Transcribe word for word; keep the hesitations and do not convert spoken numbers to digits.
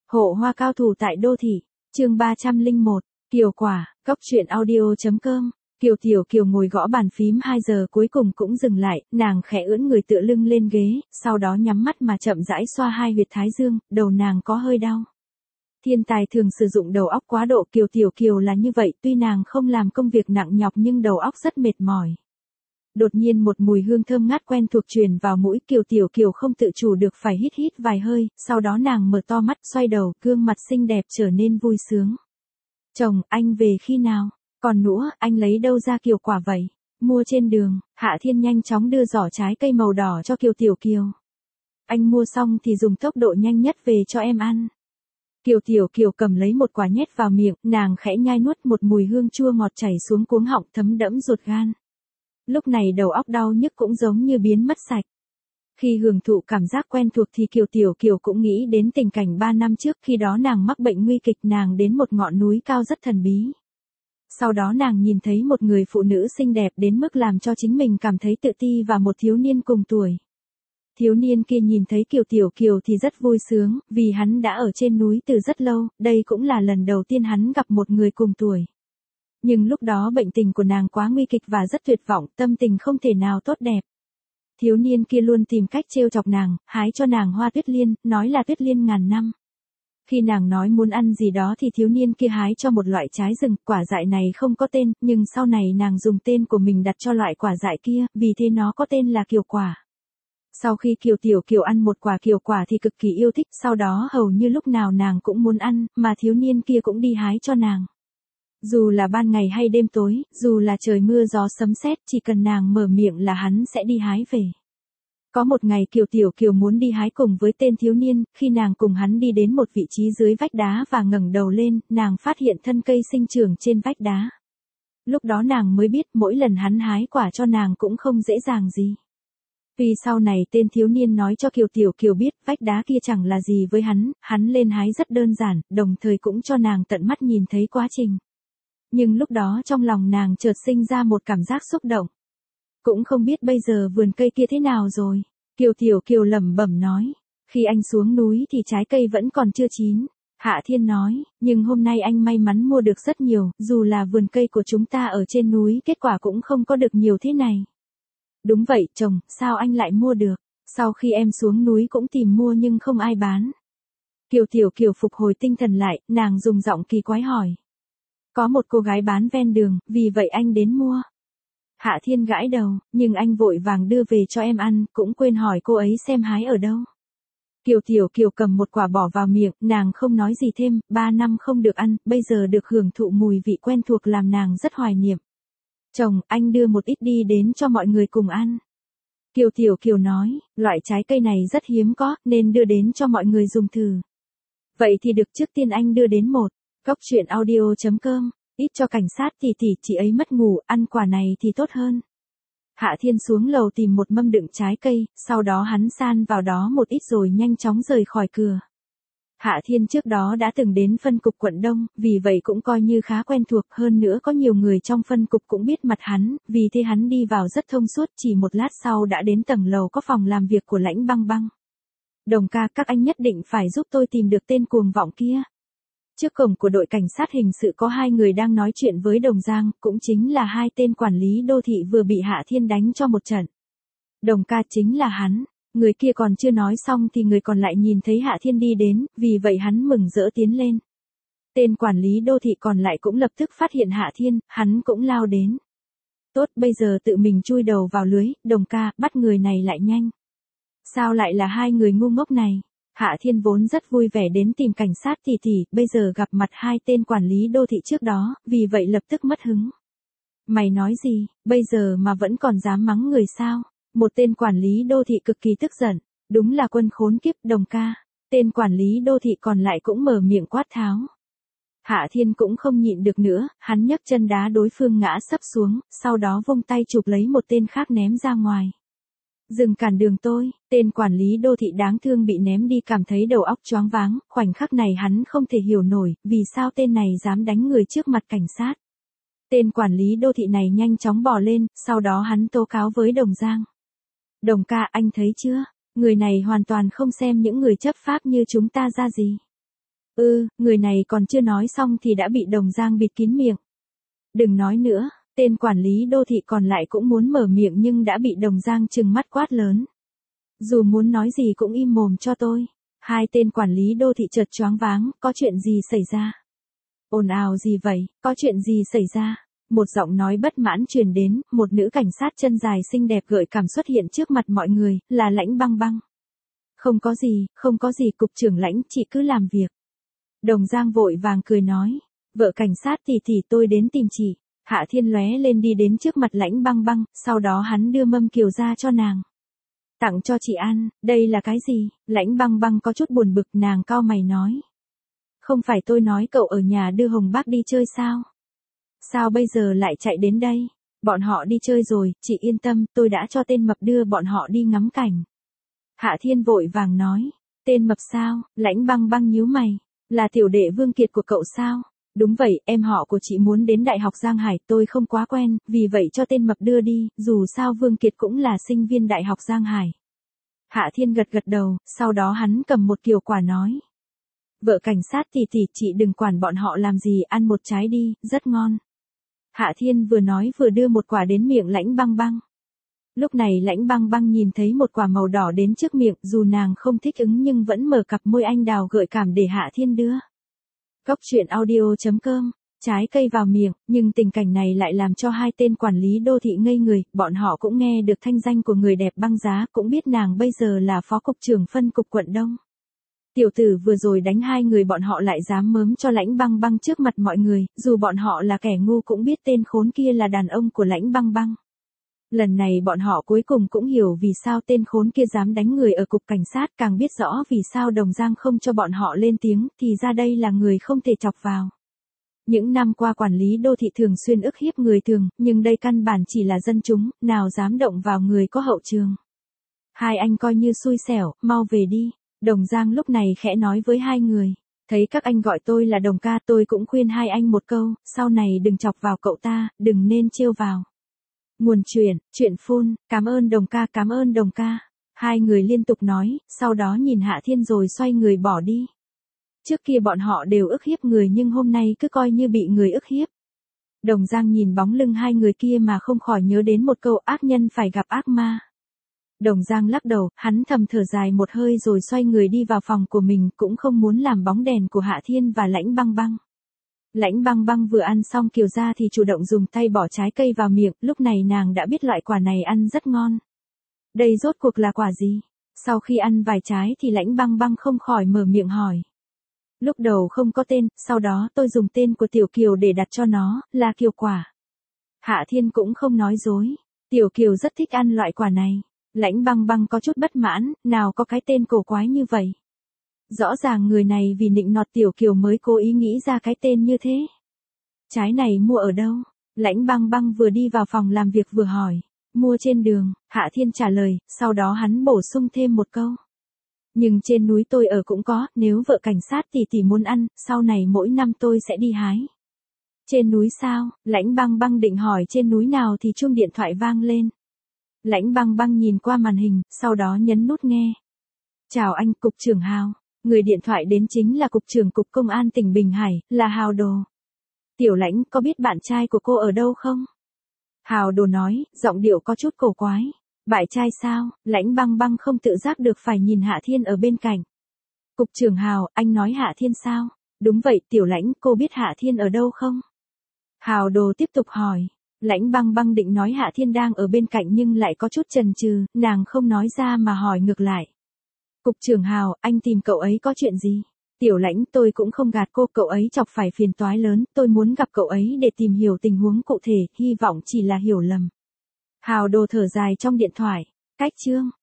Hộ hoa cao thủ tại đô thị, chương ba trăm lẻ một, Kiều Quả, Cóc truyện audio chấm com. Kiều Tiểu Kiều ngồi gõ bàn phím hai giờ cuối cùng cũng dừng lại, nàng khẽ ưỡn người tựa lưng lên ghế, sau đó nhắm mắt mà chậm rãi xoa hai huyệt thái dương, đầu nàng có hơi đau. Thiên tài thường sử dụng đầu óc quá độ, Kiều Tiểu Kiều là như vậy, tuy nàng không làm công việc nặng nhọc nhưng đầu óc rất mệt mỏi. Đột nhiên một mùi hương thơm ngát quen thuộc truyền vào mũi, Kiều Tiểu Kiều không tự chủ được phải hít hít vài hơi, sau đó nàng mở to mắt, xoay đầu, gương mặt xinh đẹp trở nên vui sướng. Chồng, anh về khi nào? Còn nữa, anh lấy đâu ra Kiều Quả vậy? Mua trên đường. Hạ Thiên nhanh chóng đưa giỏ trái cây màu đỏ cho Kiều Tiểu Kiều. Anh mua xong thì dùng tốc độ nhanh nhất về cho em ăn. Kiều Tiểu Kiều cầm lấy một quả nhét vào miệng, nàng khẽ nhai nuốt, một mùi hương chua ngọt chảy xuống cuống họng thấm đẫm ruột gan. Lúc này đầu óc đau nhức cũng giống như biến mất sạch. Khi hưởng thụ cảm giác quen thuộc thì Kiều Tiểu Kiều cũng nghĩ đến tình cảnh ba năm trước, khi đó nàng mắc bệnh nguy kịch, nàng đến một ngọn núi cao rất thần bí. Sau đó nàng nhìn thấy một người phụ nữ xinh đẹp đến mức làm cho chính mình cảm thấy tự ti và một thiếu niên cùng tuổi. Thiếu niên kia nhìn thấy Kiều Tiểu Kiều thì rất vui sướng, vì hắn đã ở trên núi từ rất lâu, đây cũng là lần đầu tiên hắn gặp một người cùng tuổi. Nhưng lúc đó bệnh tình của nàng quá nguy kịch và rất tuyệt vọng, tâm tình không thể nào tốt đẹp. Thiếu niên kia luôn tìm cách trêu chọc nàng, hái cho nàng hoa tuyết liên, nói là tuyết liên ngàn năm. Khi nàng nói muốn ăn gì đó thì thiếu niên kia hái cho một loại trái rừng, quả dại này không có tên, nhưng sau này nàng dùng tên của mình đặt cho loại quả dại kia, vì thế nó có tên là Kiều Quả. Sau khi Kiều Tiểu Kiều ăn một quả Kiều Quả thì cực kỳ yêu thích, sau đó hầu như lúc nào nàng cũng muốn ăn, mà thiếu niên kia cũng đi hái cho nàng. Dù là ban ngày hay đêm tối, dù là trời mưa gió sấm sét, chỉ cần nàng mở miệng là hắn sẽ đi hái về. Có một ngày Kiều Tiểu Kiều muốn đi hái cùng với tên thiếu niên, khi nàng cùng hắn đi đến một vị trí dưới vách đá và ngẩng đầu lên, nàng phát hiện thân cây sinh trưởng trên vách đá. Lúc đó nàng mới biết mỗi lần hắn hái quả cho nàng cũng không dễ dàng gì. Vì sau này tên thiếu niên nói cho Kiều Tiểu Kiều biết vách đá kia chẳng là gì với hắn, hắn lên hái rất đơn giản, đồng thời cũng cho nàng tận mắt nhìn thấy quá trình. Nhưng lúc đó trong lòng nàng chợt sinh ra một cảm giác xúc động. Cũng không biết bây giờ vườn cây kia thế nào rồi. Kiều Tiểu Kiều lẩm bẩm nói. Khi anh xuống núi thì trái cây vẫn còn chưa chín. Hạ Thiên nói, nhưng hôm nay anh may mắn mua được rất nhiều, dù là vườn cây của chúng ta ở trên núi kết quả cũng không có được nhiều thế này. Đúng vậy chồng, sao anh lại mua được? Sau khi em xuống núi cũng tìm mua nhưng không ai bán. Kiều Tiểu Kiều phục hồi tinh thần lại, nàng dùng giọng kỳ quái hỏi. Có một cô gái bán ven đường, vì vậy anh đến mua. Hạ Thiên gãi đầu, nhưng anh vội vàng đưa về cho em ăn, cũng quên hỏi cô ấy xem hái ở đâu. Kiều Tiểu Kiều cầm một quả bỏ vào miệng, nàng không nói gì thêm, ba năm không được ăn, bây giờ được hưởng thụ mùi vị quen thuộc làm nàng rất hoài niệm. Chồng, anh đưa một ít đi đến cho mọi người cùng ăn. Kiều Tiểu Kiều nói, loại trái cây này rất hiếm có, nên đưa đến cho mọi người dùng thử. Vậy thì được, trước tiên anh đưa đến một. Cóc truyện audio chấm com, ít cho cảnh sát thì tỷ chị ấy mất ngủ, ăn quả này thì tốt hơn. Hạ Thiên xuống lầu tìm một mâm đựng trái cây, sau đó hắn san vào đó một ít rồi nhanh chóng rời khỏi cửa. Hạ Thiên trước đó đã từng đến phân cục quận Đông, vì vậy cũng coi như khá quen thuộc, hơn nữa có nhiều người trong phân cục cũng biết mặt hắn, vì thế hắn đi vào rất thông suốt, chỉ một lát sau đã đến tầng lầu có phòng làm việc của Lãnh Băng Băng. Đồng ca, các anh nhất định phải giúp tôi tìm được tên cuồng vọng kia. Trước cổng của đội cảnh sát hình sự có hai người đang nói chuyện với Đồng Giang, cũng chính là hai tên quản lý đô thị vừa bị Hạ Thiên đánh cho một trận. Đồng ca, chính là hắn. Người kia còn chưa nói xong thì người còn lại nhìn thấy Hạ Thiên đi đến, vì vậy hắn mừng rỡ tiến lên. Tên quản lý đô thị còn lại cũng lập tức phát hiện Hạ Thiên, hắn cũng lao đến. Tốt, bây giờ tự mình chui đầu vào lưới, Đồng ca, bắt người này lại nhanh. Sao lại là hai người ngu ngốc này? Hạ Thiên vốn rất vui vẻ đến tìm cảnh sát tỷ tỷ, bây giờ gặp mặt hai tên quản lý đô thị trước đó, vì vậy lập tức mất hứng. Mày nói gì, bây giờ mà vẫn còn dám mắng người sao? Một tên quản lý đô thị cực kỳ tức giận, đúng là quân khốn kiếp. Đồng ca. Tên quản lý đô thị còn lại cũng mở miệng quát tháo. Hạ Thiên cũng không nhịn được nữa, hắn nhấc chân đá đối phương ngã sấp xuống, sau đó vung tay chụp lấy một tên khác ném ra ngoài. Dừng cản đường tôi. Tên quản lý đô thị đáng thương bị ném đi cảm thấy đầu óc choáng váng, khoảnh khắc này hắn không thể hiểu nổi, vì sao tên này dám đánh người trước mặt cảnh sát. Tên quản lý đô thị này nhanh chóng bò lên, sau đó hắn tố cáo với Đồng Giang. Đồng ca, anh thấy chưa, người này hoàn toàn không xem những người chấp pháp như chúng ta ra gì. Ừ, người này còn chưa nói xong thì đã bị Đồng Giang bịt kín miệng. Đừng nói nữa, tên quản lý đô thị còn lại cũng muốn mở miệng nhưng đã bị Đồng Giang trừng mắt quát lớn. Dù muốn nói gì cũng im mồm cho tôi. Hai tên quản lý đô thị chợt choáng váng, có chuyện gì xảy ra? Ồn ào gì vậy, có chuyện gì xảy ra? Một giọng nói bất mãn truyền đến, một nữ cảnh sát chân dài xinh đẹp gợi cảm xuất hiện trước mặt mọi người, là Lãnh Băng Băng. Không có gì, không có gì cục trưởng Lãnh, chị cứ làm việc. Đồng Giang vội vàng cười nói, vợ cảnh sát thì thì tôi đến tìm chị. Hạ Thiên lóe lên đi đến trước mặt Lãnh Băng Băng, sau đó hắn đưa mâm kiều ra cho nàng. Tặng cho chị ăn, đây là cái gì? Lãnh Băng Băng có chút buồn bực, nàng cau mày nói. Không phải tôi nói cậu ở nhà đưa Hồng Bác đi chơi sao? Sao bây giờ lại chạy đến đây? Bọn họ đi chơi rồi, chị yên tâm, tôi đã cho tên mập đưa bọn họ đi ngắm cảnh. Hạ Thiên vội vàng nói, tên mập sao? Lãnh Băng Băng nhíu mày, là tiểu đệ Vương Kiệt của cậu sao? Đúng vậy, em họ của chị muốn đến Đại học Giang Hải, tôi không quá quen, vì vậy cho tên mập đưa đi, dù sao Vương Kiệt cũng là sinh viên Đại học Giang Hải. Hạ Thiên gật gật đầu, sau đó hắn cầm một kiều quả nói. Vợ cảnh sát tỷ tỷ, chị đừng quản bọn họ làm gì, ăn một trái đi, rất ngon. Hạ Thiên vừa nói vừa đưa một quả đến miệng Lãnh Băng Băng. Lúc này Lãnh Băng Băng nhìn thấy một quả màu đỏ đến trước miệng, dù nàng không thích ứng nhưng vẫn mở cặp môi anh đào gợi cảm để Hạ Thiên đưa. Cốc truyện audio chấm com, trái cây vào miệng, nhưng tình cảnh này lại làm cho hai tên quản lý đô thị ngây người, bọn họ cũng nghe được thanh danh của người đẹp băng giá, cũng biết nàng bây giờ là phó cục trưởng phân cục quận Đông. Tiểu tử vừa rồi đánh hai người bọn họ lại dám mớm cho Lãnh Băng Băng trước mặt mọi người, dù bọn họ là kẻ ngu cũng biết tên khốn kia là đàn ông của Lãnh Băng Băng. Lần này bọn họ cuối cùng cũng hiểu vì sao tên khốn kia dám đánh người ở cục cảnh sát, càng biết rõ vì sao Đồng Giang không cho bọn họ lên tiếng, thì ra đây là người không thể chọc vào. Những năm qua quản lý đô thị thường xuyên ức hiếp người thường, nhưng đây căn bản chỉ là dân chúng, nào dám động vào người có hậu trường. Hai anh coi như xui xẻo, mau về đi. Đồng Giang lúc này khẽ nói với hai người. Thấy các anh gọi tôi là Đồng ca, tôi cũng khuyên hai anh một câu, sau này đừng chọc vào cậu ta, đừng nên trêu vào. Nguồn chuyện, chuyện phun, cảm ơn Đồng ca, cảm ơn Đồng ca. Hai người liên tục nói, sau đó nhìn Hạ Thiên rồi xoay người bỏ đi. Trước kia bọn họ đều ức hiếp người nhưng hôm nay cứ coi như bị người ức hiếp. Đồng Giang nhìn bóng lưng hai người kia mà không khỏi nhớ đến một câu ác nhân phải gặp ác ma. Đồng Giang lắc đầu, hắn thầm thở dài một hơi rồi xoay người đi vào phòng của mình, cũng không muốn làm bóng đèn của Hạ Thiên và Lãnh Băng Băng. Lãnh Băng Băng vừa ăn xong kiều ra thì chủ động dùng tay bỏ trái cây vào miệng, lúc này nàng đã biết loại quả này ăn rất ngon. Đây rốt cuộc là quả gì? Sau khi ăn vài trái thì Lãnh Băng Băng không khỏi mở miệng hỏi. Lúc đầu không có tên, sau đó tôi dùng tên của Tiểu Kiều để đặt cho nó, là kiều quả. Hạ Thiên cũng không nói dối, Tiểu Kiều rất thích ăn loại quả này. Lãnh Băng Băng có chút bất mãn, nào có cái tên cổ quái như vậy. Rõ ràng người này vì nịnh nọt Tiểu Kiều mới cố ý nghĩ ra cái tên như thế. Trái này mua ở đâu? Lãnh Băng Băng vừa đi vào phòng làm việc vừa hỏi. Mua trên đường, Hạ Thiên trả lời, sau đó hắn bổ sung thêm một câu. Nhưng trên núi tôi ở cũng có, nếu vợ cảnh sát tỷ tỷ muốn ăn, sau này mỗi năm tôi sẽ đi hái. Trên núi sao? Lãnh Băng Băng định hỏi trên núi nào thì chuông điện thoại vang lên. Lãnh Băng Băng nhìn qua màn hình, sau đó nhấn nút nghe. Chào anh, cục trưởng Hào. Người điện thoại đến chính là cục trưởng cục công an tỉnh Bình Hải, là Hào Đồ. Tiểu Lãnh, có biết bạn trai của cô ở đâu không? Hào Đồ nói, giọng điệu có chút cổ quái. Bạn trai sao? Lãnh Băng Băng không tự giác được phải nhìn Hạ Thiên ở bên cạnh. Cục trưởng Hào, anh nói Hạ Thiên sao? Đúng vậy, Tiểu Lãnh, cô biết Hạ Thiên ở đâu không? Hào Đồ tiếp tục hỏi. Lãnh Băng Băng định nói Hạ Thiên đang ở bên cạnh nhưng lại có chút chần chừ, nàng không nói ra mà hỏi ngược lại. Cục trưởng Hào, anh tìm cậu ấy có chuyện gì? Tiểu Lãnh, tôi cũng không gạt cô, cậu ấy chọc phải phiền toái lớn, tôi muốn gặp cậu ấy để tìm hiểu tình huống cụ thể, hy vọng chỉ là hiểu lầm. Hào Đồ thở dài trong điện thoại. Cách chương.